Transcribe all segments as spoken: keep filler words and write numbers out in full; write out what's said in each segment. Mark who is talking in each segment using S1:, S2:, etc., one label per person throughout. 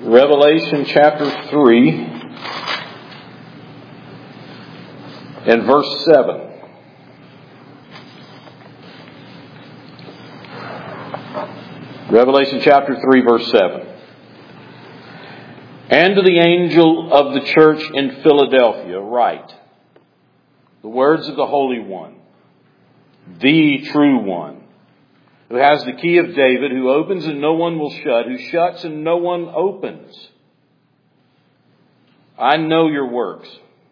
S1: Revelation chapter three and verse seven. Revelation chapter three, verse seven. And to the angel of the church in Philadelphia write, the words of the Holy One, the true One, who has the key of David, who opens and no one will shut, who shuts and no one opens. I know your works.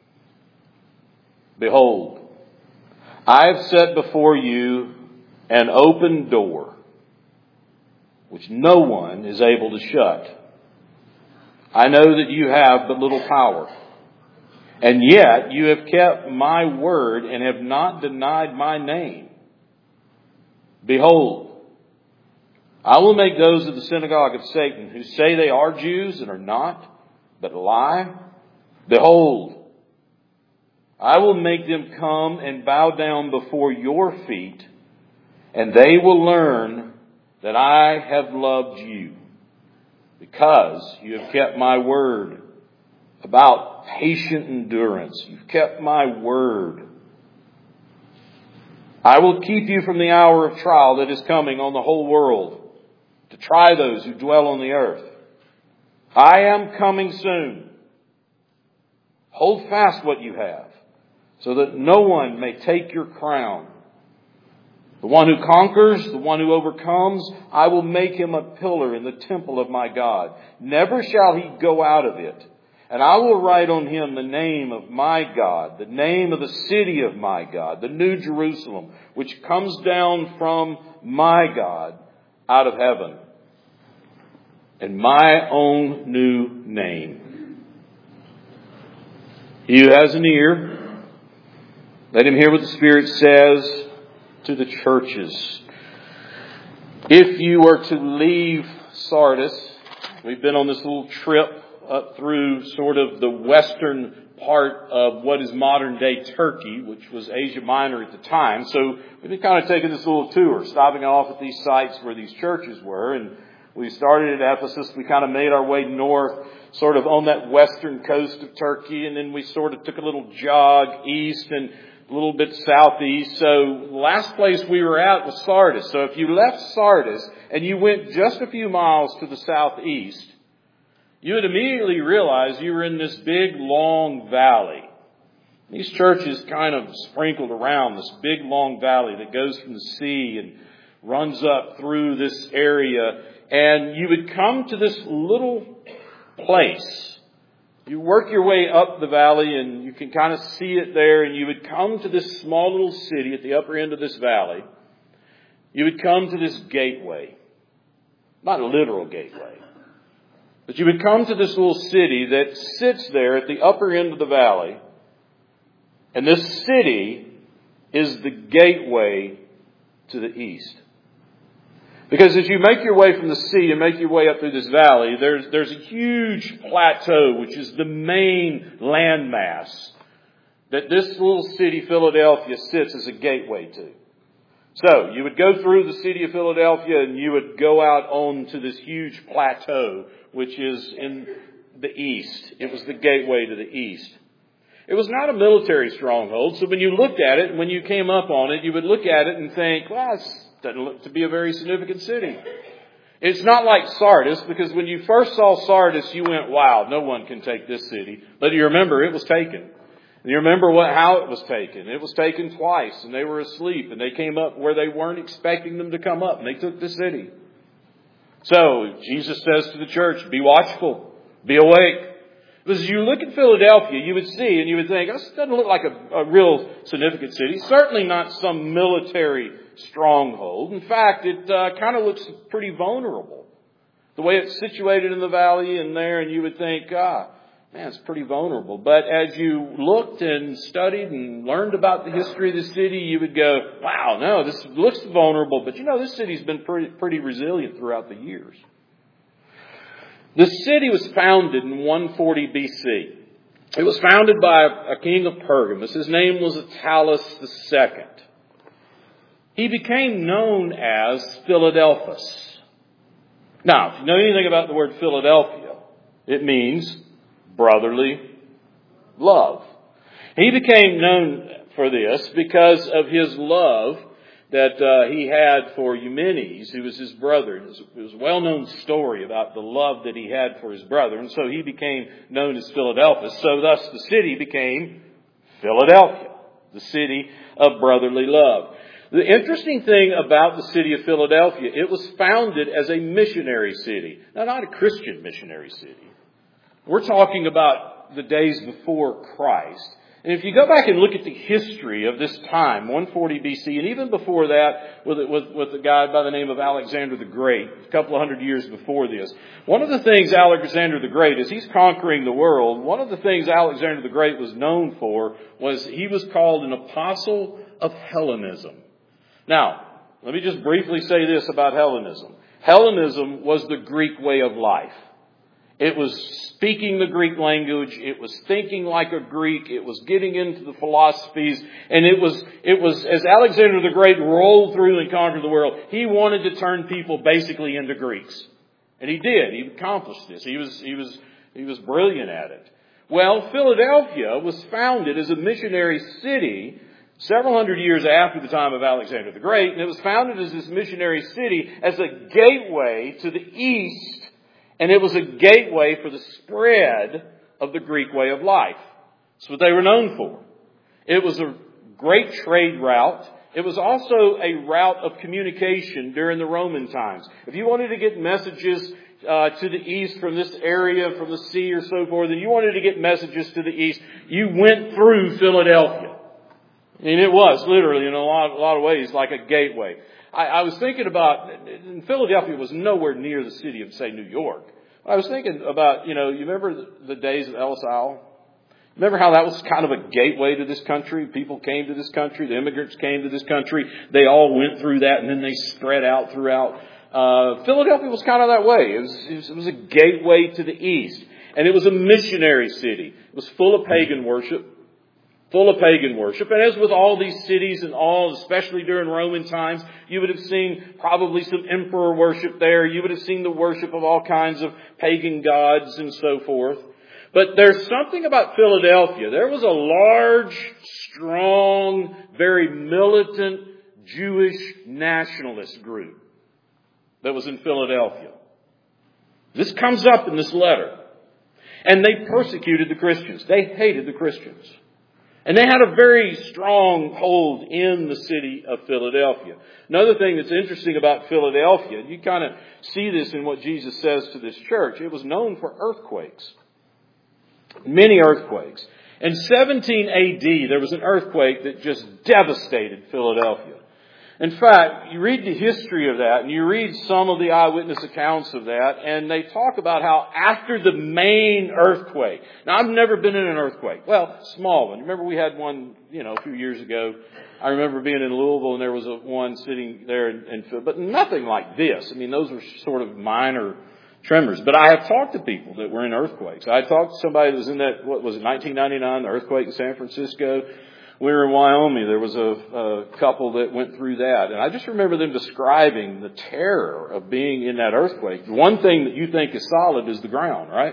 S1: Behold, I have set before you an open door, which no one is able to shut. I know that you have but little power, and yet you have kept my word and have not denied my name. Behold, I will make those of the synagogue of Satan who say they are Jews and are not, but lie. Behold, I will make them come and bow down before your feet, and they will learn that I have loved you, because you have kept my word about patient endurance. You've kept my word. I will keep you from the hour of trial that is coming on the whole world, to try those who dwell on the earth. I am coming soon. Hold fast what you have, so that no one may take your crown. The one who conquers, the one who overcomes, I will make him a pillar in the temple of my God. Never shall he go out of it. And I will write on him the name of my God, the name of the city of my God, the New Jerusalem, which comes down from my God out of heaven, and my own new name. He who has an ear, let him hear what the Spirit says to the churches. If you were to leave Sardis, we've been on this little trip up through sort of the western part of what is modern day Turkey, which was Asia Minor at the time. So we've been kind of taking this little tour, stopping off at these sites where these churches were. And we started at Ephesus. We kind of made our way north, sort of on that western coast of Turkey. And then we sort of took a little jog east and a little bit southeast. So the last place we were at was Sardis. So if you left Sardis and you went just a few miles to the southeast, you would immediately realize you were in this big, long valley. These churches kind of sprinkled around this big, long valley that goes from the sea and runs up through this area. And you would come to this little place. You work your way up the valley and you can kind of see it there. And you would come to this small little city at the upper end of this valley. You would come to this gateway. Not a literal gateway. But you would come to this little city that sits there at the upper end of the valley. And this city is the gateway to the east. Because as you make your way from the sea and make your way up through this valley, there's, there's a huge plateau, which is the main landmass that this little city, Philadelphia, sits as a gateway to. So you would go through the city of Philadelphia and you would go out onto this huge plateau, which is in the east. It was the gateway to the east. It was not a military stronghold. So when you looked at it, when you came up on it, you would look at it and think, well, this doesn't look to be a very significant city. It's not like Sardis, because when you first saw Sardis, you went, wow, no one can take this city. But you remember, it was taken. And you remember what, how it was taken. It was taken twice, and they were asleep, and they came up where they weren't expecting them to come up, and they took the city. So Jesus says to the church, be watchful, be awake. Because as you look at Philadelphia, you would see and you would think, this doesn't look like a, a real significant city. Certainly not some military stronghold. In fact, it uh, kind of looks pretty vulnerable. The way it's situated in the valley and there, and you would think, ah, man, it's pretty vulnerable. But as you looked and studied and learned about the history of the city, you would go, wow, no, this looks vulnerable. But you know, this city's been pretty, pretty resilient throughout the years. The city was founded in one forty B C. It was founded by a king of Pergamus. His name was Attalus the Second. He became known as Philadelphus. Now, if you know anything about the word Philadelphia, It means brotherly love. He became known for this because of his love that uh, he had for Eumenes, who was his brother. It was, it was a well-known story about the love that he had for his brother. And so he became known as Philadelphus. So thus the city became Philadelphia, the city of brotherly love. The interesting thing about the city of Philadelphia, it was founded as a missionary city. Now, not a Christian missionary city. We're talking about the days before Christ. And if you go back and look at the history of this time, one forty B C, and even before that, with, with, with a guy by the name of Alexander the Great, a couple of hundred years before this, one of the things Alexander the Great, as he's conquering the world, one of the things Alexander the Great was known for was he was called an apostle of Hellenism. Now, let me just briefly say this about Hellenism. Hellenism was the Greek way of life. It was speaking the Greek language. It was thinking like a Greek. It was getting into the philosophies. And it was, it was, as Alexander the Great rolled through and conquered the world, he wanted to turn people basically into Greeks. And he did. He accomplished this. He was, he was, he was brilliant at it. Well, Philadelphia was founded as a missionary city several hundred years after the time of Alexander the Great. And it was founded as this missionary city as a gateway to the east. And it was a gateway for the spread of the Greek way of life. That's what they were known for. It was a great trade route. It was also a route of communication during the Roman times. If you wanted to get messages uh, to the east from this area, from the sea or so forth, and you wanted to get messages to the east, you went through Philadelphia. And it was literally in a lot, a lot of ways like a gateway. I, I was thinking about, and Philadelphia was nowhere near the city of, say, New York. I was thinking about, you know, you remember the, the days of Ellis Isle? Remember how that was kind of a gateway to this country? People came to this country. The immigrants came to this country. They all went through that, and then they spread out throughout. Uh, Philadelphia was kind of that way. It was, it was, it was a gateway to the east. And it was a missionary city. It was full of pagan worship. Full of pagan worship. And as with all these cities and all, especially during Roman times, you would have seen probably some emperor worship there. You would have seen the worship of all kinds of pagan gods and so forth. But there's something about Philadelphia. There was a large, strong, very militant Jewish nationalist group that was in Philadelphia. This comes up in this letter. And they persecuted the Christians. They hated the Christians. And they had a very strong hold in the city of Philadelphia. Another thing that's interesting about Philadelphia, you kind of see this in what Jesus says to this church. It was known for earthquakes. Many earthquakes. In seventeen A D, there was an earthquake that just devastated Philadelphia. In fact, you read the history of that, and you read some of the eyewitness accounts of that, and they talk about how after the main earthquake. Now, I've never been in an earthquake. Well, small one. Remember we had one, you know, a few years ago. I remember being in Louisville, and there was a one sitting there, in, in, but nothing like this. I mean, those were sort of minor tremors. But I have talked to people that were in earthquakes. I talked to somebody that was in that, what was it, nineteen ninety-nine, the earthquake in San Francisco. We were in Wyoming. There was a, a couple that went through that. And I just remember them describing the terror of being in that earthquake. The one thing that you think is solid is the ground, right?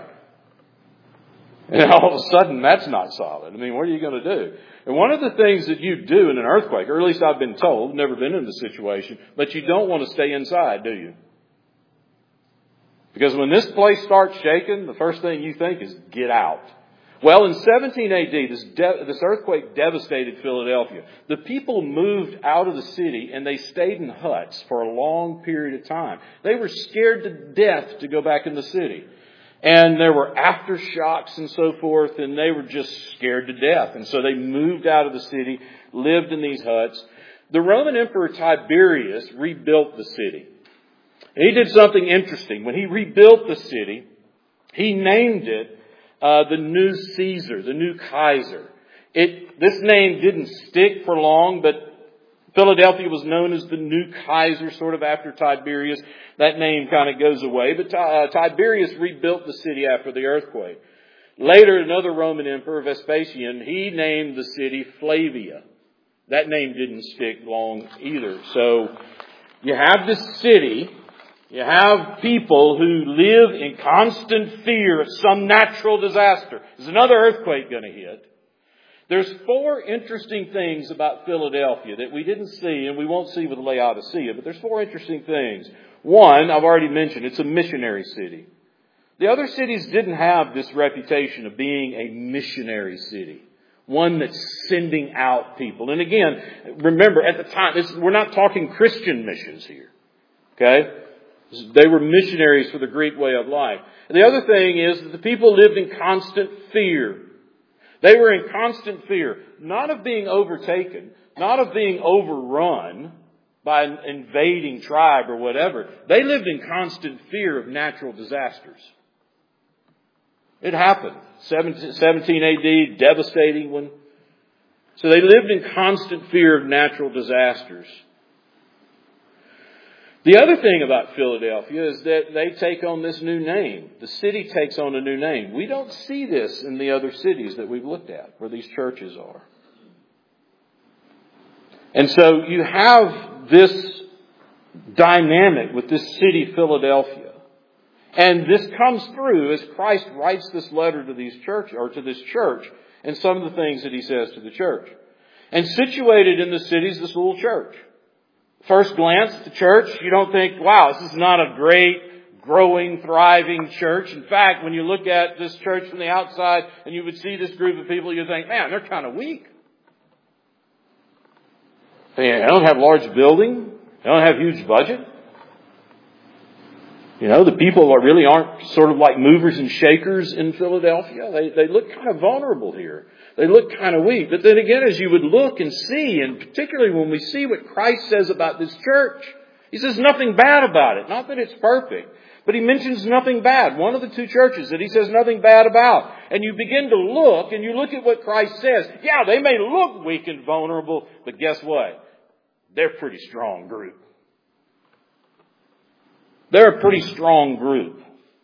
S1: And all of a sudden, that's not solid. I mean, what are you going to do? And one of the things that you do in an earthquake, or at least I've been told, never been in the situation, but you don't want to stay inside, do you? Because when this place starts shaking, the first thing you think is get out. Well, in seventeen A D, this, de- this earthquake devastated Philadelphia. The people moved out of the city and they stayed in huts for a long period of time. They were scared to death to go back in the city. And there were aftershocks and so forth, and they were just scared to death. And so they moved out of the city, lived in these huts. The Roman Emperor Tiberius rebuilt the city. And he did something interesting. When he rebuilt the city, he named it Uh, the new Caesar, the new Kaiser. It, this name didn't stick for long, but Philadelphia was known as the new Kaiser sort of after Tiberius. That name kind of goes away, but uh, Tiberius rebuilt the city after the earthquake. Later, another Roman emperor, Vespasian, he named the city Flavia. That name didn't stick long either. So you have this city You have people who live in constant fear of some natural disaster. Is another earthquake going to hit? There's four interesting things about Philadelphia that we didn't see and we won't see with Laodicea, but there's four interesting things. One, I've already mentioned, it's a missionary city. The other cities didn't have this reputation of being a missionary city. One that's sending out people. And again, remember, at the time, this, we're not talking Christian missions here. Okay? They were missionaries for the Greek way of life. And the other thing is that the people lived in constant fear. They were in constant fear, not of being overtaken, not of being overrun by an invading tribe or whatever. They lived in constant fear of natural disasters. It happened. seventeen A D, devastating one. So they lived in constant fear of natural disasters. The other thing about Philadelphia is that they take on this new name. The city takes on a new name. We don't see this in the other cities that we've looked at, where these churches are. And so you have this dynamic with this city, Philadelphia. And this comes through as Christ writes this letter to these church or to this church and some of the things that he says to the church. And situated in the city is this little church. First glance at the church, you don't think, wow, this is not a great, growing, thriving church. In fact, when you look at this church from the outside and you would see this group of people, you think, man, they're kind of weak. They don't have large building. They don't have huge budget. You know, the people are really aren't sort of like movers and shakers in Philadelphia. They, they look kind of vulnerable here. They look kind of weak. But then again, as you would look and see, and particularly when we see what Christ says about this church, he says nothing bad about it. Not that it's perfect, but he mentions nothing bad. One of the two churches that he says nothing bad about. And you begin to look, and you look at what Christ says. Yeah, they may look weak and vulnerable, but guess what? They're a pretty strong group. They're a pretty strong group.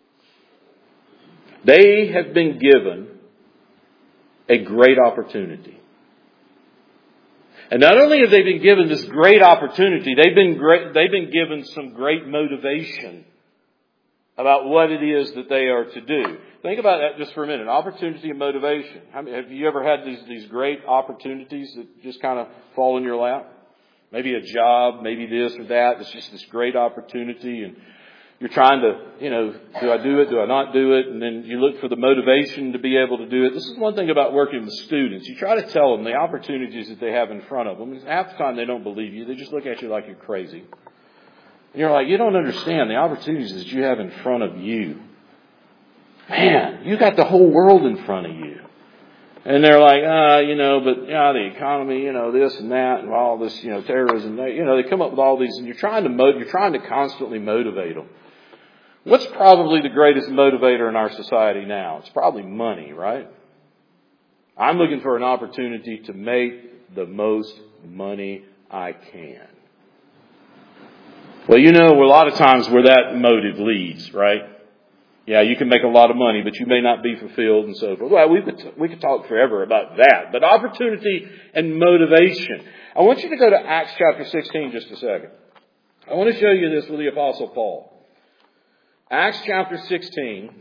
S1: They have been given a great opportunity. And not only have they been given this great opportunity, they've been great, they've been given some great motivation about what it is that they are to do. Think about that just for a minute. Opportunity and motivation. Have you ever had these, these great opportunities that just kind of fall in your lap? Maybe a job, maybe this or that. It's just this great opportunity and you're trying to, you know, do I do it? Do I not do it? And then you look for the motivation to be able to do it. This is one thing about working with students. You try to tell them the opportunities that they have in front of them. Half the time they don't believe you. They just look at you like you're crazy. And you're like, you don't understand the opportunities that you have in front of you. Man, you got the whole world in front of you. And they're like, ah, you know, but, yeah, the economy, you know, this and that and all this, you know, terrorism. You know, they come up with all these and you're trying to mo- you're trying to constantly motivate them. What's probably the greatest motivator in our society now? It's probably money, right? I'm looking for an opportunity to make the most money I can. Well, you know, a lot of times where that motive leads, right? Yeah, you can make a lot of money, but you may not be fulfilled and so forth. Well, we could, we could talk forever about that. But opportunity and motivation. I want you to go to Acts chapter sixteen just a second. I want to show you this with the Apostle Paul. Acts chapter sixteen.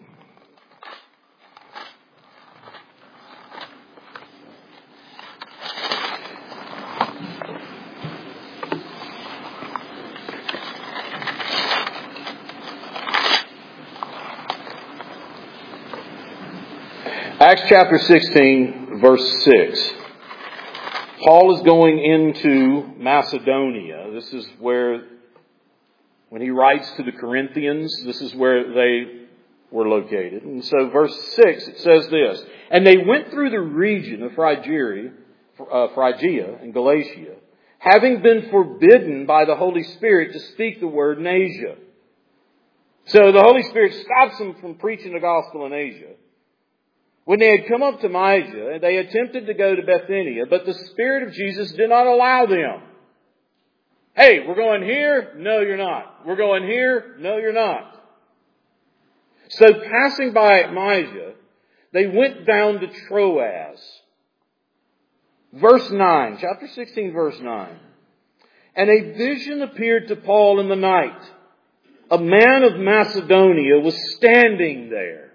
S1: Acts chapter sixteen, verse six. Paul is going into Macedonia. This is where, when he writes to the Corinthians, this is where they were located. And so verse six, it says this, and they went through the region of Phrygia, uh, Phrygia and Galatia, having been forbidden by the Holy Spirit to speak the word in Asia. So the Holy Spirit stops them from preaching the gospel in Asia. When they had come up to Mysia, they attempted to go to Bithynia, but the Spirit of Jesus did not allow them. Hey, we're going here? No, you're not. We're going here? No, you're not. So passing by Mysia, they went down to Troas. Verse nine, chapter sixteen, verse nine. And a vision appeared to Paul in the night. a man of Macedonia was standing there.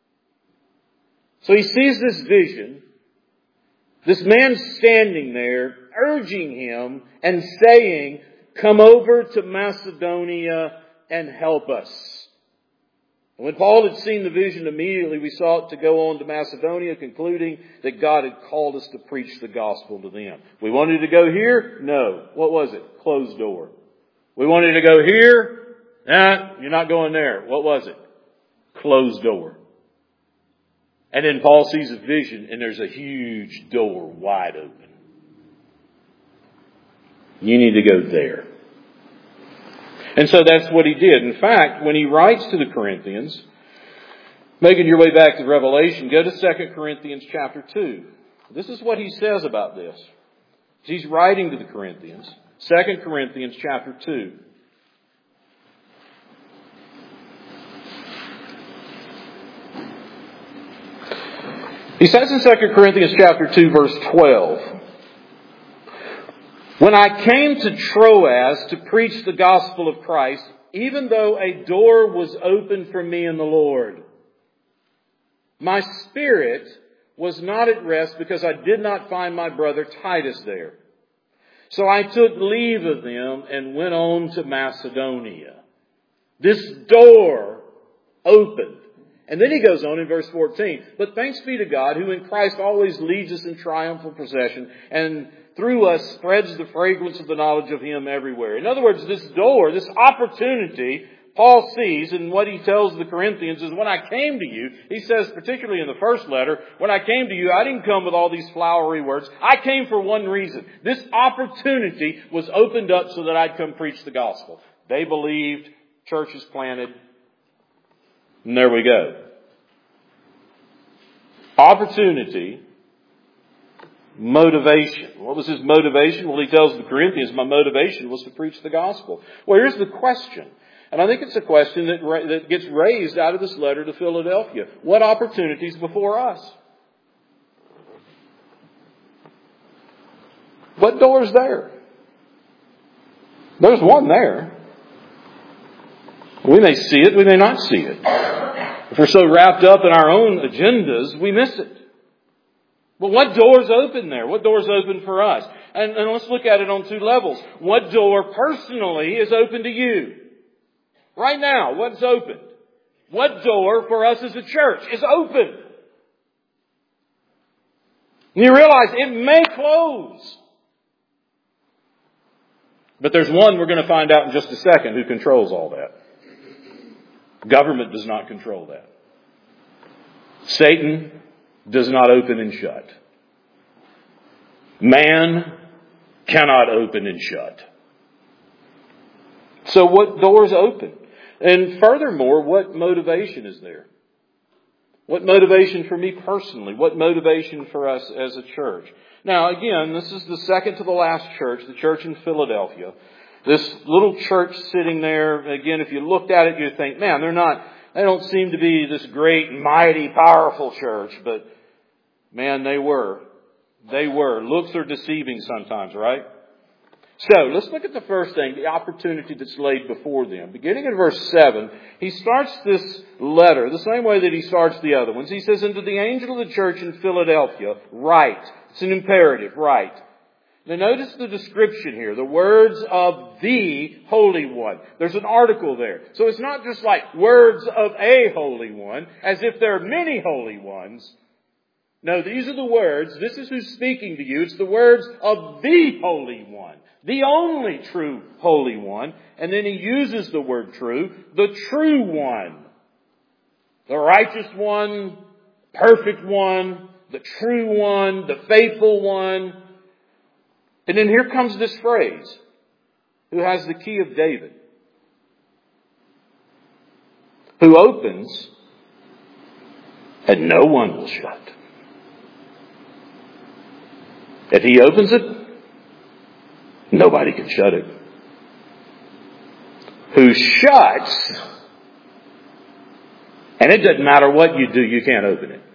S1: So he sees this vision. This man standing there, urging him and saying, "Come over to Macedonia and help us." And when Paul had seen the vision, immediately we sought to go on to Macedonia, concluding that God had called us to preach the gospel to them. We wanted to go here? No. What was it? Closed door. We wanted to go here? Nah, you're not going there. What was it? Closed door. And then Paul sees a vision and there's a huge door wide open. You need to go there. And so that's what he did. In fact, when he writes to the Corinthians, making your way back to Revelation, go to Second Corinthians chapter two. This is what he says about this. He's writing to the Corinthians. Second Corinthians chapter two. He says in Second Corinthians chapter two, verse twelve, "When I came to Troas to preach the gospel of Christ, even though a door was opened for me in the Lord, my spirit was not at rest because I did not find my brother Titus there. So I took leave of them and went on to Macedonia." This door opened. And then he goes on in verse fourteen, "But thanks be to God, who in Christ always leads us in triumphal procession, and through us spreads the fragrance of the knowledge of Him everywhere." In other words, this door, this opportunity, Paul sees, and what he tells the Corinthians is, when I came to you, he says, particularly in the first letter, when I came to you, I didn't come with all these flowery words. I came for one reason. This opportunity was opened up so that I'd come preach the gospel. They believed, churches planted, and there we go. Opportunity, motivation. What was his motivation? Well, he tells the Corinthians, my motivation was to preach the gospel. Well, here's the question. And I think it's a question that, ra- that gets raised out of this letter to Philadelphia. What opportunities before us? What door is there? There's one there. We may see it, we may not see it. If we're so wrapped up in our own agendas, we miss it. But what door's open there? What door's open for us? And, and let's look at it on two levels. What door personally is open to you? Right now, what's open? What door for us as a church is open? And you realize it may close. But there's one we're going to find out in just a second who controls all that. Government does not control that. Satan does not open and shut. Man cannot open and shut. So what doors open? And furthermore, what motivation is there? What motivation for me personally? What motivation for us as a church? Now, again, this is the second to the last church, the church in Philadelphia. This little church sitting there, again, if you looked at it, you'd think, man, they're not, they don't seem to be this great, mighty, powerful church. But, man, they were. They were. Looks are deceiving sometimes, right? So, let's look at the first thing, the opportunity that's laid before them. Beginning in verse seven, he starts this letter the same way that he starts the other ones. He says, "Unto the angel of the church in Philadelphia, write." It's an imperative, write. Now notice the description here, the words of the Holy One. There's an article there. So it's not just like words of a Holy One, as if there are many Holy Ones. No, these are the words. This is who's speaking to you. It's the words of the Holy One. The only true Holy One. And then he uses the word true. The true one. The righteous one. Perfect one. The true one. The faithful one. And then here comes this phrase. Who has the key of David. Who opens and no one will shut. If he opens it, nobody can shut it. Who shuts, and it doesn't matter what you do, you can't open it.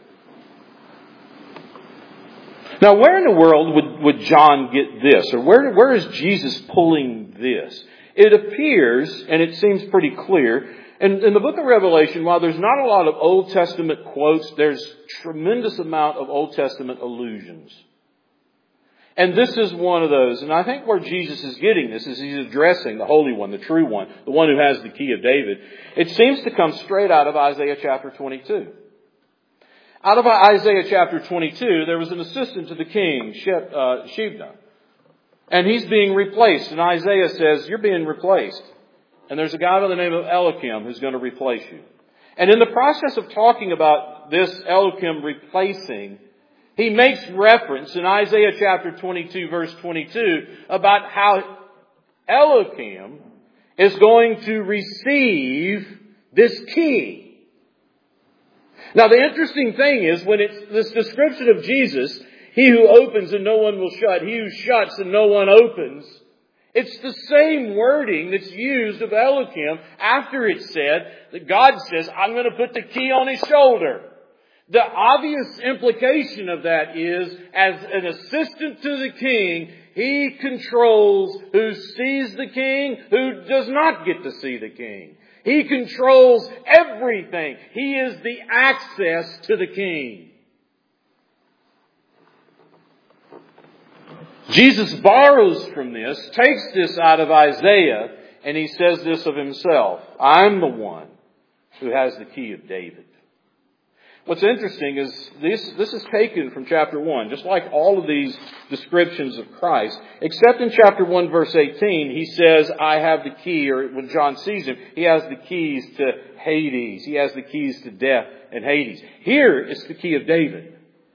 S1: Now, where in the world would, would John get this? Or where, where is Jesus pulling this? It appears, and it seems pretty clear, and in the book of Revelation, while there's not a lot of Old Testament quotes, there's tremendous amount of Old Testament allusions. And this is one of those. And I think where Jesus is getting this is he's addressing the Holy One, the true one, the one who has the key of David. It seems to come straight out of Isaiah chapter twenty-two. Out of Isaiah chapter twenty-two, there was an assistant to the king, Shebna. And he's being replaced. And Isaiah says, you're being replaced. And there's a guy by the name of Eliakim who's going to replace you. And in the process of talking about this Eliakim replacing, he makes reference in Isaiah chapter twenty-two, verse twenty-two, about how Eliakim is going to receive this key. Now, the interesting thing is, when it's this description of Jesus, he who opens and no one will shut, he who shuts and no one opens, it's the same wording that's used of Eliakim after it's said that God says, I'm going to put the key on his shoulder. The obvious implication of that is, as an assistant to the king, he controls who sees the king, who does not get to see the king. He controls everything. He is the access to the king. Jesus borrows from this, takes this out of Isaiah, and he says this of himself. I'm the one who has the key of David. What's interesting is this, this is taken from chapter one, just like all of these descriptions of Christ, except in chapter one, verse eighteen, he says, I have the key, or when John sees him, he has the keys to Hades. He has the keys to death and Hades. Here, it's the key of David.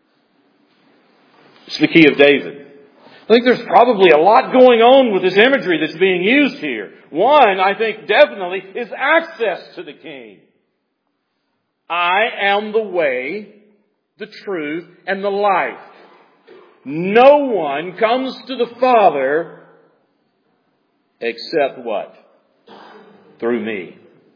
S1: It's the key of David. I think there's probably a lot going on with this imagery that's being used here. One, I think definitely, is access to the king. I am the way, the truth, and the life. No one comes to the Father except what? Through me.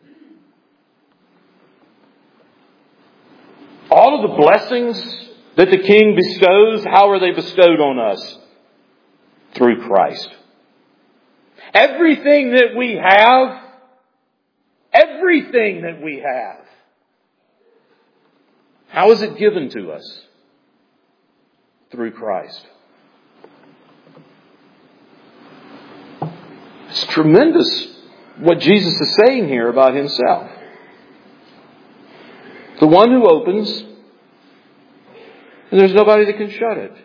S1: All of the blessings that the King bestows, how are they bestowed on us? Through Christ. Everything that we have, everything that we have, how is it given to us? Through Christ. It's tremendous what Jesus is saying here about himself. The one who opens, and there's nobody that can shut it.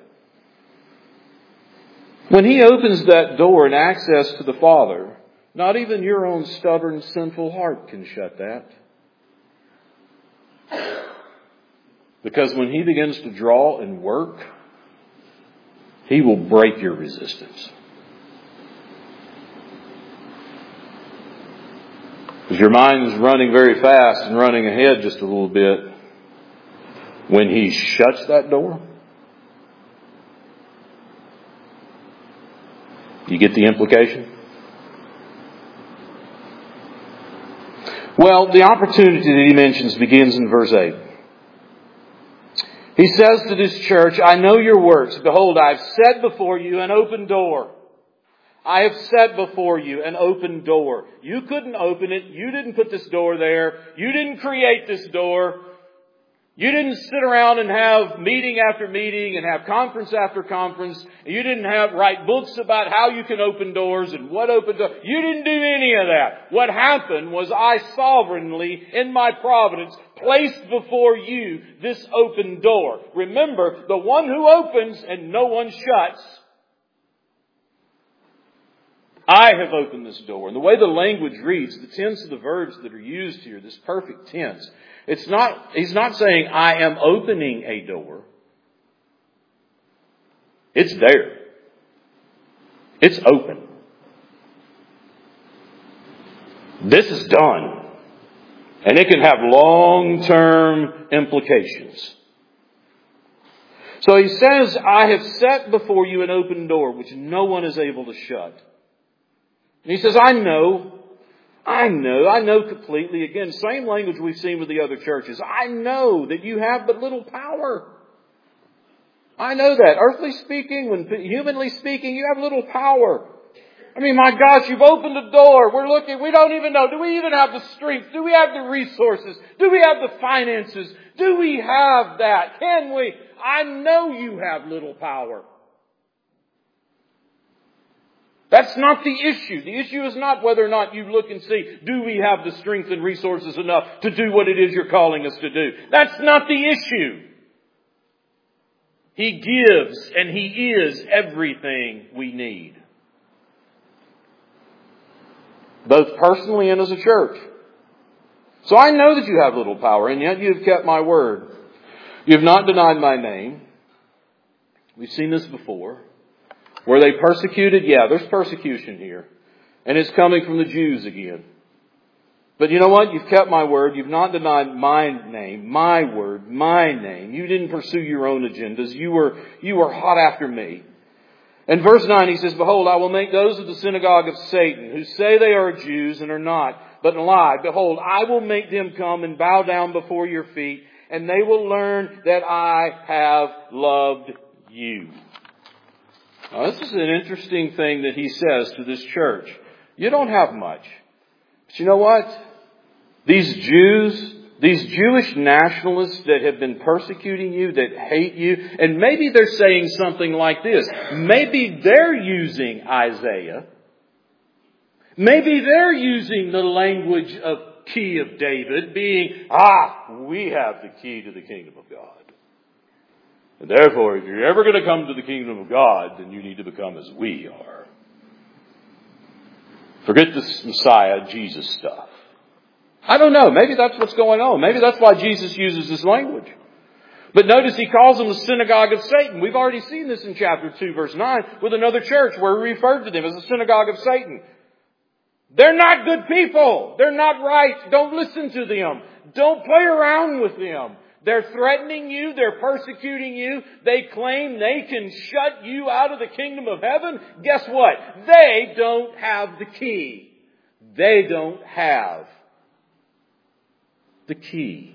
S1: When he opens that door and access to the Father, not even your own stubborn, sinful heart can shut that. Because when he begins to draw and work, he will break your resistance. Because your mind is running very fast and running ahead just a little bit. When he shuts that door, you get the implication? Well, the opportunity that he mentions begins in verse eight. He says to this church, I know your works. Behold, I have set before you an open door. I have set before you an open door. You couldn't open it. You didn't put this door there. You didn't create this door. You didn't sit around and have meeting after meeting and have conference after conference. You didn't have write books about how you can open doors and what open doors. You didn't do any of that. What happened was I sovereignly, in my providence, placed before you this open door. Remember, the one who opens and no one shuts. I have opened this door. And the way the language reads, the tense of the verbs that are used here, this perfect tense, it's not, he's not saying, I am opening a door. It's there. It's open. This is done. And it can have long-term implications. So he says, I have set before you an open door, which no one is able to shut. And he says, I know. I know, I know completely. Again, same language we've seen with the other churches. I know that you have but little power. I know that. Earthly speaking, when humanly speaking, you have little power. I mean, my gosh, you've opened the door. We're looking. We don't even know. Do we even have the strength? Do we have the resources? Do we have the finances? Do we have that? Can we? I know you have little power. That's not the issue. The issue is not whether or not you look and see, do we have the strength and resources enough to do what it is you're calling us to do? That's not the issue. He gives and He is everything we need. Both personally and as a church. So I know that you have little power, and yet you have kept my word. You have not denied my name. We've seen this before. Were they persecuted? Yeah, there's persecution here. And it's coming from the Jews again. But you know what? You've kept my word. You've not denied my name, my word, my name. You didn't pursue your own agendas. You were, you were hot after me. In verse nine he says, Behold, I will make those of the synagogue of Satan who say they are Jews and are not, but lie. Behold, I will make them come and bow down before your feet, and they will learn that I have loved you. Now, this is an interesting thing that he says to this church. You don't have much. But you know what? These Jews, these Jewish nationalists that have been persecuting you, that hate you, and maybe they're saying something like this. Maybe they're using Isaiah. Maybe they're using the language of key of David, being, ah, we have the key to the kingdom of God. And therefore, if you're ever going to come to the kingdom of God, then you need to become as we are. Forget this Messiah, Jesus stuff. I don't know. Maybe that's what's going on. Maybe that's why Jesus uses this language. But notice he calls them the synagogue of Satan. We've already seen this in chapter two, verse nine, with another church where we referred to them as the synagogue of Satan. They're not good people. They're not right. Don't listen to them. Don't play around with them. They're threatening you. They're persecuting you. They claim they can shut you out of the kingdom of heaven. Guess what? They don't have the key. They don't have the key.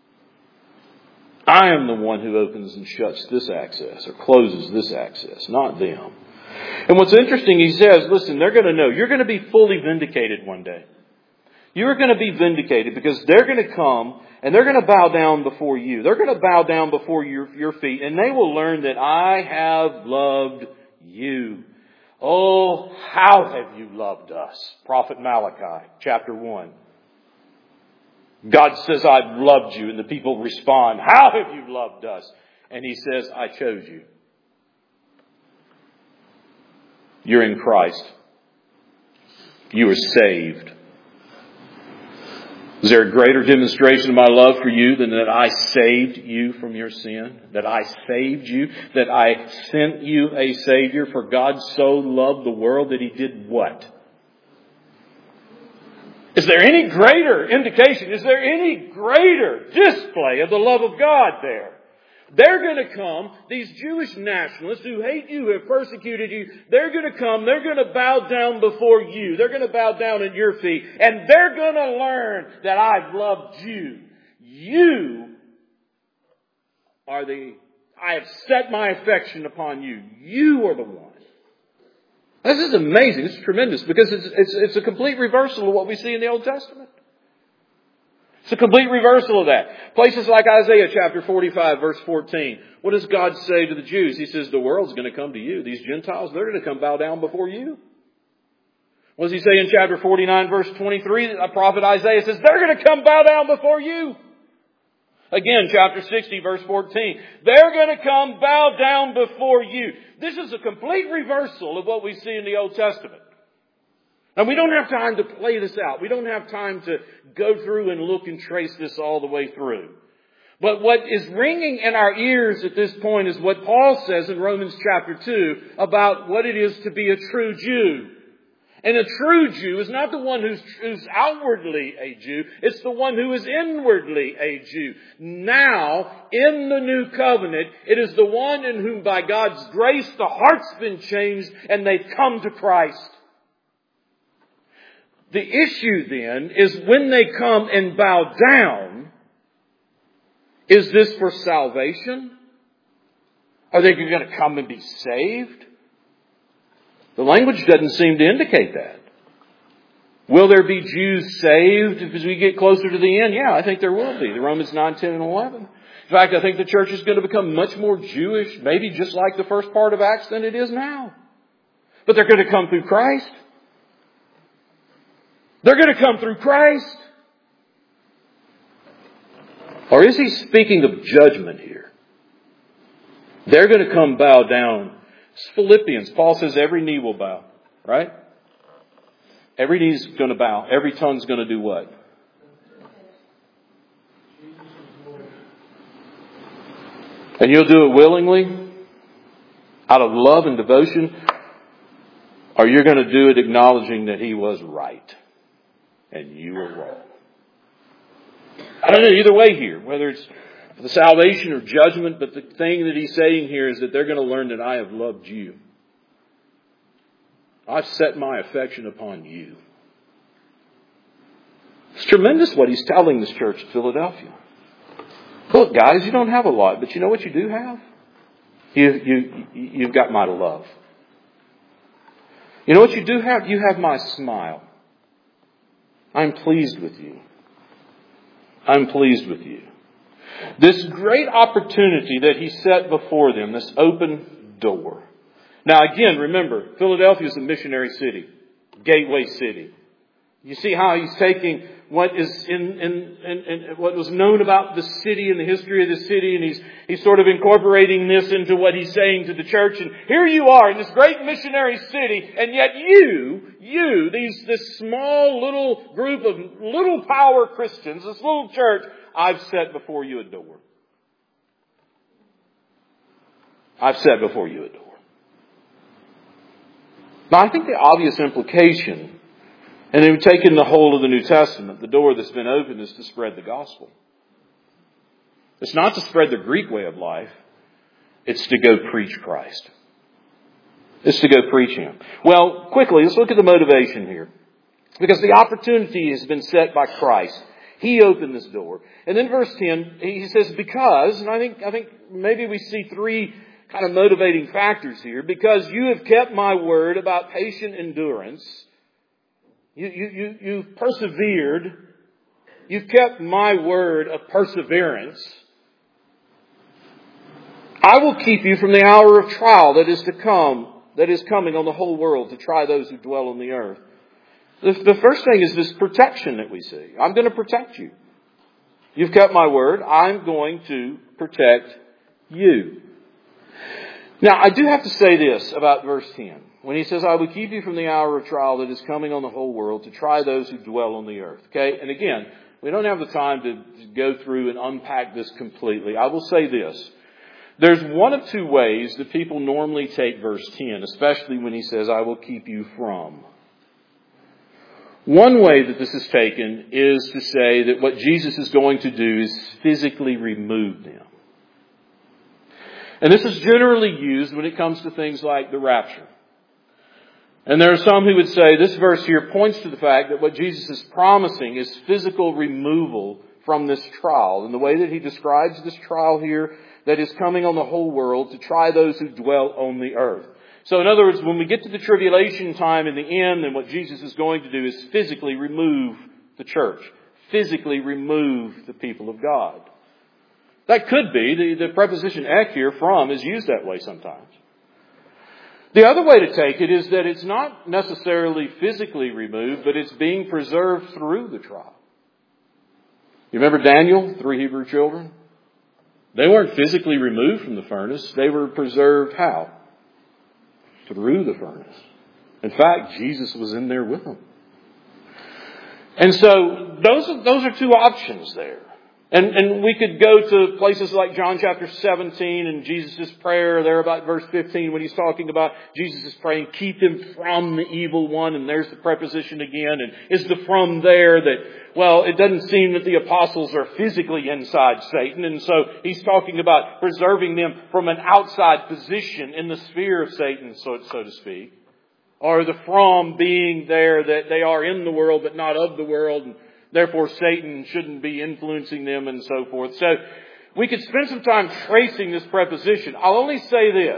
S1: I am the one who opens and shuts this access or closes this access, not them. And what's interesting, he says, listen, they're going to know. You're going to be fully vindicated one day. You're going to be vindicated because they're going to come and they're going to bow down before you. They're going to bow down before your, your feet, and they will learn that I have loved you. Oh, how have you loved us? Prophet Malachi, chapter one. God says, I've loved you. And the people respond, how have you loved us? And He says, I chose you. You're in Christ. You are saved. Is there a greater demonstration of my love for you than that I saved you from your sin? That I saved you? That I sent you a Savior? For God so loved the world that He did what? Is there any greater indication? Is there any greater display of the love of God there? They're going to come, these Jewish nationalists who hate you, who have persecuted you, they're going to come, they're going to bow down before you. They're going to bow down at your feet. And they're going to learn that I've loved you. You are the, I have set my affection upon you. You are the one. This is amazing. This is tremendous because it's, it's, it's a complete reversal of what we see in the Old Testament. It's a complete reversal of that. Places like Isaiah chapter forty-five, verse fourteen. What does God say to the Jews? He says, the world's going to come to you. These Gentiles, they're going to come bow down before you. What does He say in chapter forty-nine, verse twenty-three? The prophet Isaiah says, they're going to come bow down before you. Again, chapter sixty, verse fourteen. They're going to come bow down before you. This is a complete reversal of what we see in the Old Testament. And we don't have time to play this out. We don't have time to go through and look and trace this all the way through. But what is ringing in our ears at this point is what Paul says in Romans chapter two about what it is to be a true Jew. And a true Jew is not the one who's, who's outwardly a Jew. It's the one who is inwardly a Jew. Now, in the new covenant, it is the one in whom by God's grace the heart's been changed and they've come to Christ. The issue then is when they come and bow down, is this for salvation? Are they going to come and be saved? The language doesn't seem to indicate that. Will there be Jews saved as we get closer to the end? Yeah, I think there will be. The Romans nine, ten, and eleven. In fact, I think the church is going to become much more Jewish, maybe just like the first part of Acts, than it is now. But they're going to come through Christ. They're going to come through Christ. Or is he speaking of judgment here? They're going to come bow down. It's Philippians. Paul says every knee will bow. Right? Every knee's going to bow. Every tongue's going to do what? And you'll do it willingly, out of love and devotion, or you're going to do it acknowledging that he was right and you were wrong. I don't know either way here, whether it's for the salvation or judgment, but the thing that he's saying here is that they're going to learn that I have loved you. I've set my affection upon you. It's tremendous what he's telling this church at Philadelphia. Look, guys, you don't have a lot, but you know what you do have? You, you, you've got my love. You know what you do have? You have my smile. I'm pleased with you. I'm pleased with you. This great opportunity that he set before them, this open door. Now again, remember, Philadelphia is a missionary city, gateway city. You see how he's taking what is in, in, in, in what was known about the city and the history of the city, and he's he's sort of incorporating this into what he's saying to the church. And here you are in this great missionary city, and yet you, you, these this small little group of little power Christians, this little church, I've set before you a door. I've set before you a door. Now, I think the obvious implication, and then taking the whole of the New Testament, the door that's been opened is to spread the gospel. It's not to spread the Greek way of life. It's to go preach Christ. It's to go preach Him. Well, quickly, let's look at the motivation here. Because the opportunity has been set by Christ. He opened this door. And then verse ten, he says, because, and I think, I think maybe we see three kind of motivating factors here. Because you have kept my word about patient endurance. You, you, you, you've persevered. You've kept my word of perseverance. I will keep you from the hour of trial that is to come, that is coming on the whole world to try those who dwell on the earth. The, the first thing is this protection that we see. I'm going to protect you. You've kept my word. I'm going to protect you. Now, I do have to say this about verse ten. When he says, I will keep you from the hour of trial that is coming on the whole world to try those who dwell on the earth. Okay? And again, we don't have the time to go through and unpack this completely. I will say this. There's one of two ways that people normally take verse ten, especially when he says, I will keep you from. One way that this is taken is to say that what Jesus is going to do is physically remove them. And this is generally used when it comes to things like the rapture. And there are some who would say this verse here points to the fact that what Jesus is promising is physical removal from this trial. And the way that he describes this trial here that is coming on the whole world to try those who dwell on the earth. So in other words, when we get to the tribulation time in the end, then what Jesus is going to do is physically remove the church. Physically remove the people of God. That could be. The, the preposition ek here, from, is used that way sometimes. The other way to take it is that it's not necessarily physically removed, but it's being preserved through the trial. You remember Daniel, three Hebrew children? They weren't physically removed from the furnace. They were preserved how? Through the furnace. In fact, Jesus was in there with them. And so those are, those are two options there. And, and we could go to places like John chapter seventeen and Jesus' prayer there about verse fifteen when he's talking about Jesus is praying, keep him from the evil one. And there's the preposition again. And is the from there that, well, it doesn't seem that the apostles are physically inside Satan. And so he's talking about preserving them from an outside position in the sphere of Satan, so, so to speak. Or the from being there that they are in the world but not of the world. And therefore, Satan shouldn't be influencing them and so forth. So we could spend some time tracing this preposition. I'll only say this.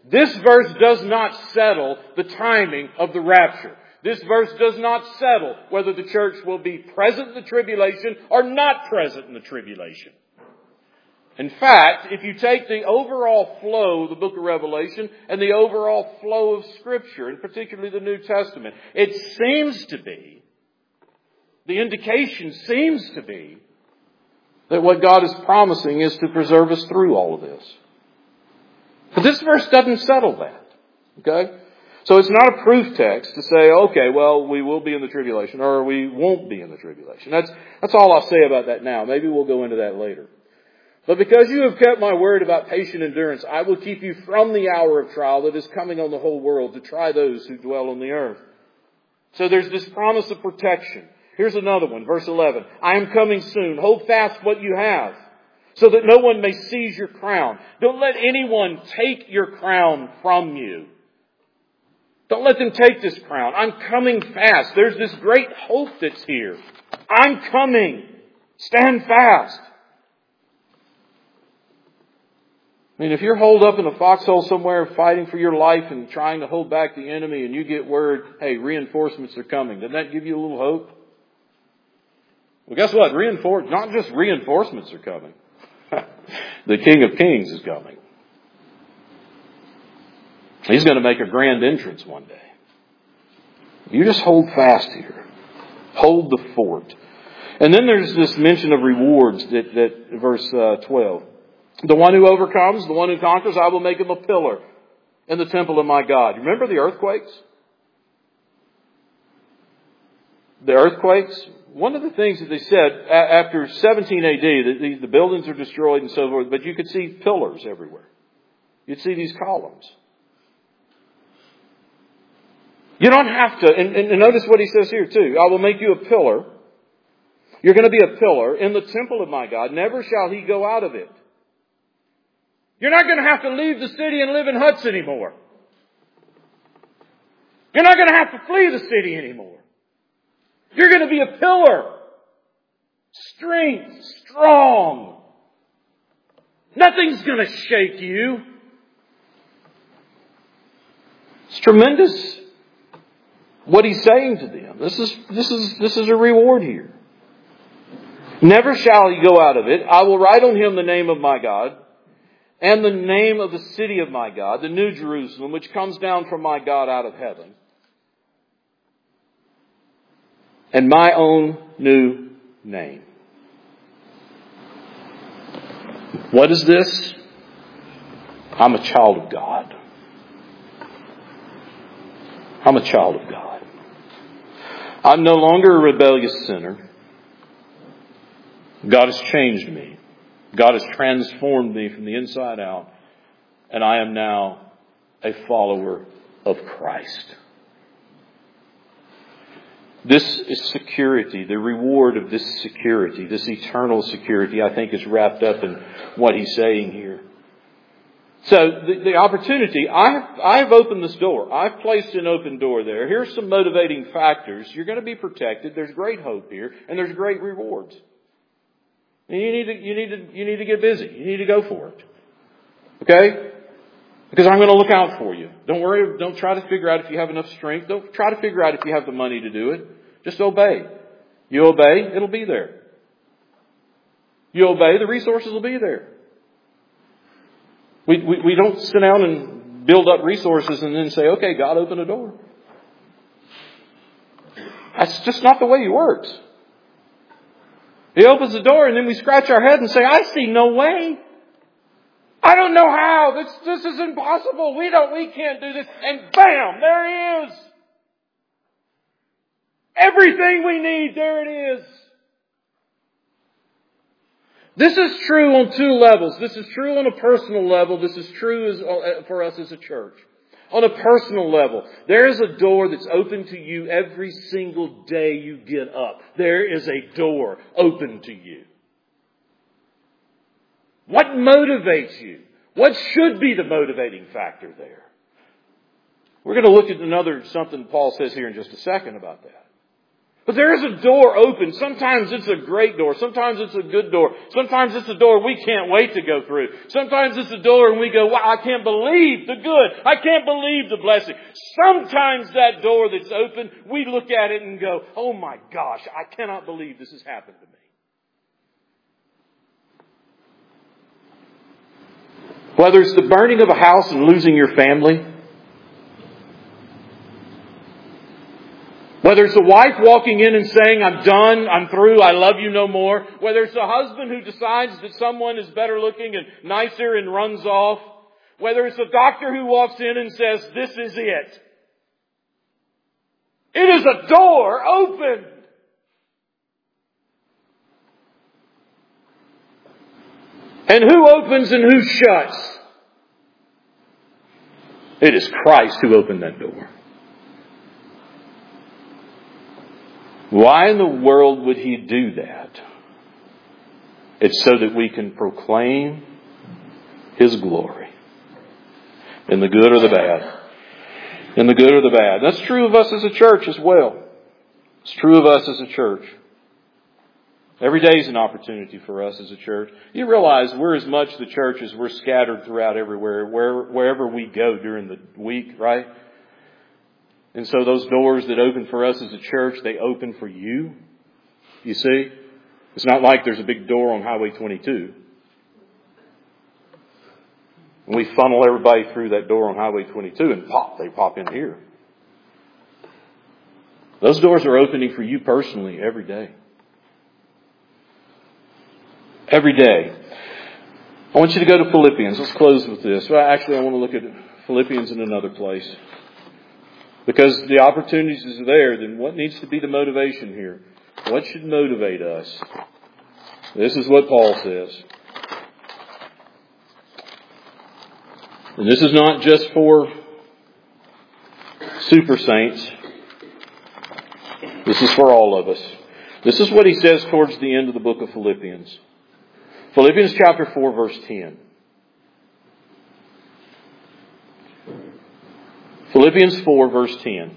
S1: This verse does not settle the timing of the rapture. This verse does not settle whether the church will be present in the tribulation or not present in the tribulation. In fact, if you take the overall flow of the book of Revelation and the overall flow of Scripture, and particularly the New Testament, it seems to be, the indication seems to be, that what God is promising is to preserve us through all of this. But this verse doesn't settle that. Okay? So it's not a proof text to say, okay, well, we will be in the tribulation or we won't be in the tribulation. That's, that's all I'll say about that now. Maybe we'll go into that later. But because you have kept my word about patient endurance, I will keep you from the hour of trial that is coming on the whole world to try those who dwell on the earth. So there's this promise of protection. Here's another one, verse eleven. I am coming soon. Hold fast what you have, so that no one may seize your crown. Don't let anyone take your crown from you. Don't let them take this crown. I'm coming fast. There's this great hope that's here. I'm coming. Stand fast. I mean, if you're holed up in a foxhole somewhere fighting for your life and trying to hold back the enemy and you get word, hey, reinforcements are coming, doesn't that give you a little hope? Well, guess what? Reinforce, not just reinforcements are coming. The King of Kings is coming. He's going to make a grand entrance one day. You just hold fast here. Hold the fort. And then there's this mention of rewards that, that verse uh, twelve. The one who overcomes, the one who conquers, I will make him a pillar in the temple of my God. You remember the earthquakes? The earthquakes? One of the things that they said after seventeen A D, the, the buildings are destroyed and so forth, but you could see pillars everywhere. You'd see these columns. You don't have to, and, and notice what he says here too. I will make you a pillar. You're going to be a pillar in the temple of my God. Never shall he go out of it. You're not going to have to leave the city and live in huts anymore. You're not going to have to flee the city anymore. You're going to be a pillar. Strength, strong. Nothing's going to shake you. It's tremendous what he's saying to them. This is, this is, this is a reward here. Never shall he go out of it. I will write on him the name of my God and the name of the city of my God, the New Jerusalem, which comes down from my God out of heaven, and my own new name. What is this? I'm a child of God. I'm a child of God. I'm no longer a rebellious sinner. God has changed me. God has transformed me from the inside out. And I am now a follower of Christ. This is security. The reward of this security, this eternal security, I think is wrapped up in what he's saying here. So the, the opportunity, I have, I have opened this door. I've placed an open door there. Here's some motivating factors. You're going to be protected. There's great hope here. And there's great rewards. And you need to, you need to, you need to get busy. You need to go for it. Okay? Because I'm going to look out for you. Don't worry. Don't try to figure out if you have enough strength. Don't try to figure out if you have the money to do it. Just obey. You obey, it'll be there. You obey, the resources will be there. We, we, we don't sit down and build up resources and then say, okay, God, open a door. That's just not the way He works. He opens the door and then we scratch our head and say, I see no way. I don't know how. This, this is impossible. We don't, we can't do this. And bam, there He is. Everything we need, there it is. This is true on two levels. This is true on a personal level. This is true as, for us as a church. On a personal level, there is a door that's open to you every single day you get up. There is a door open to you. What motivates you? What should be the motivating factor there? We're going to look at another something Paul says here in just a second about that. But there is a door open. Sometimes it's a great door. Sometimes it's a good door. Sometimes it's a door we can't wait to go through. Sometimes it's a door and we go, wow, I can't believe the good. I can't believe the blessing. Sometimes that door that's open, we look at it and go, oh my gosh, I cannot believe this has happened to me. Whether it's the burning of a house and losing your family, whether it's a wife walking in and saying, I'm done, I'm through, I love you no more. Whether it's a husband who decides that someone is better looking and nicer and runs off. Whether it's a doctor who walks in and says, this is it. It is a door open. And who opens and who shuts? It is Christ who opened that door. Why in the world would He do that? It's so that we can proclaim His glory. In the good or the bad. In the good or the bad. That's true of us as a church as well. It's true of us as a church. Every day is an opportunity for us as a church. You realize we're as much the church as we're scattered throughout everywhere, where, wherever we go during the week, right? And so those doors that open for us as a church, they open for you. You see? It's not like there's a big door on Highway twenty-two. And we funnel everybody through that door on Highway twenty-two and pop, they pop in here. Those doors are opening for you personally every day. Every day. I want you to go to Philippians. Let's close with this. Well, actually, I want to look at Philippians in another place. Because the opportunities are there, then what needs to be the motivation here? What should motivate us? This is what Paul says. And this is not just for super saints. This is for all of us. This is what he says towards the end of the book of Philippians. Philippians chapter four, verse ten. Philippians four, verse ten.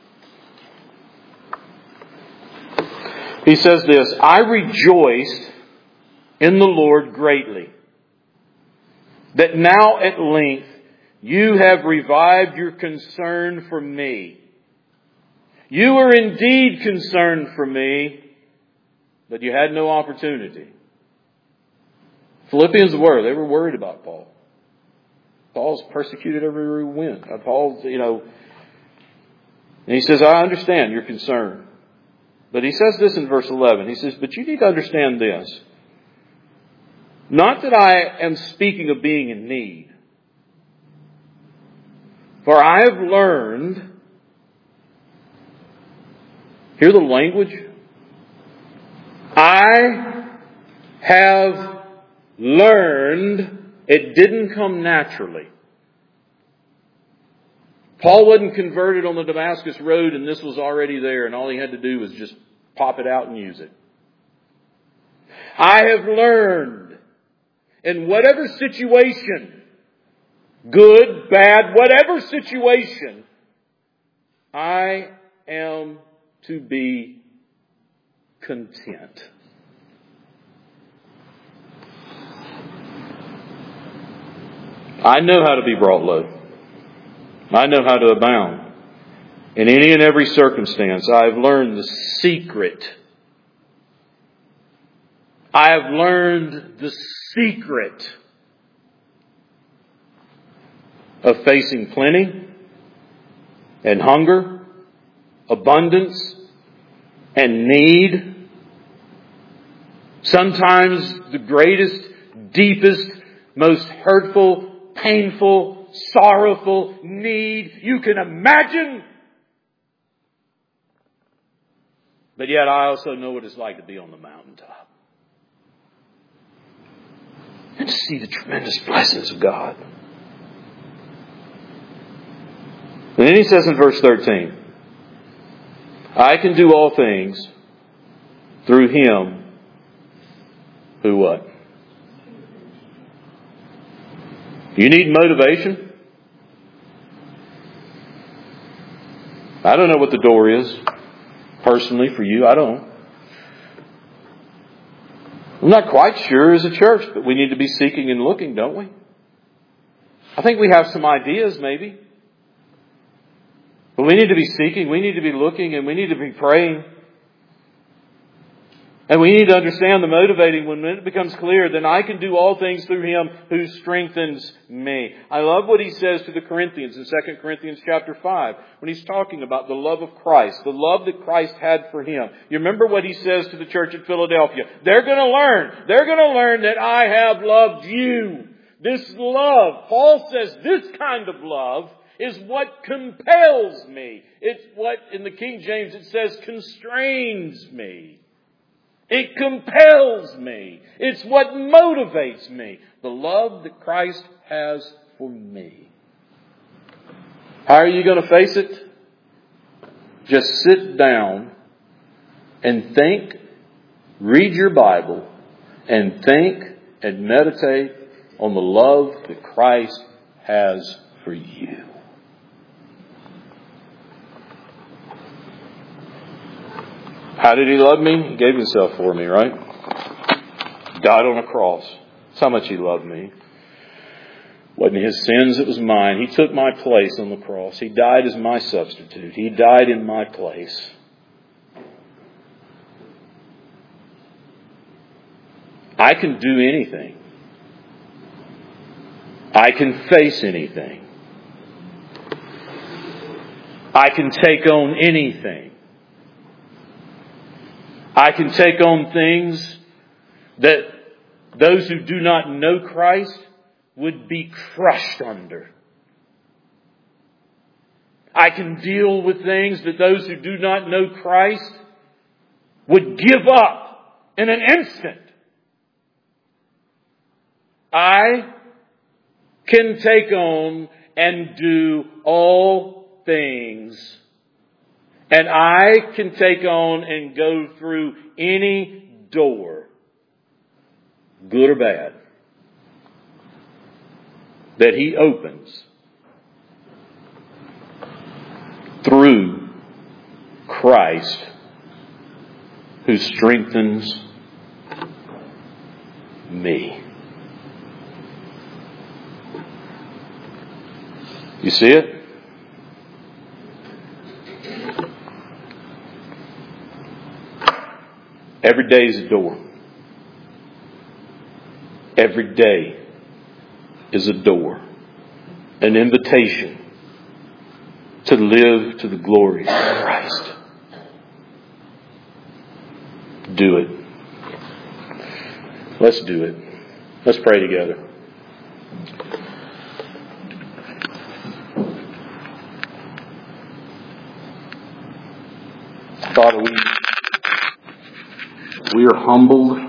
S1: He says this, I rejoiced in the Lord greatly, that now at length you have revived your concern for me. You were indeed concerned for me, but you had no opportunity. Philippians were. They were worried about Paul. Paul's persecuted everywhere he went. Paul's, you know, and he says, I understand your concern. But he says this in verse eleven. He says, but you need to understand this. Not that I am speaking of being in need. For I have learned, hear the language? I have learned, it didn't come naturally. Paul wasn't converted on the Damascus Road and this was already there and all he had to do was just pop it out and use it. I have learned in whatever situation, good, bad, whatever situation, I am to be content. I know how to be brought low. I know how to abound. In any and every circumstance, I have learned the secret. I have learned the secret of facing plenty and hunger, abundance and need. Sometimes the greatest, deepest, most hurtful, painful, sorrowful need you can imagine. But yet I also know what it's like to be on the mountaintop and to see the tremendous blessings of God. And then he says in verse thirteen, I can do all things through Him who what? You need motivation? I don't know what the door is. personally for you. I don't. I'm not quite sure as a church, but we need to be seeking and looking, don't we? I think we have some ideas maybe. But we need to be seeking, we need to be looking, and we need to be praying. And we need to understand the motivating when it becomes clear, then I can do all things through Him who strengthens me. I love what he says to the Corinthians in Second Corinthians chapter five, when he's talking about the love of Christ, the love that Christ had for him. You remember what he says to the church at Philadelphia. They're going to learn. They're going to learn that I have loved you. This love, Paul says, this kind of love is what compels me. It's what, in the King James, it says constrains me. It compels me. It's what motivates me. The love that Christ has for me. How are you going to face it? Just sit down and think, read your Bible, and think and meditate on the love that Christ has for you. How did He love me? He gave Himself for me, right? Died on a cross. That's how much He loved me. It wasn't His sins, it was mine. He took my place on the cross. He died as my substitute. He died in my place. I can do anything. I can face anything. I can take on anything. I can take on things that those who do not know Christ would be crushed under. I can deal with things that those who do not know Christ would give up in an instant. I can take on and do all things. And I can take on and go through any door, good or bad, that He opens through Christ who strengthens me. You see it? Every day is a door. Every day is a door. An invitation to live to the glory of Christ. Do it. Let's do it. Let's pray together. Father, we, we are humbled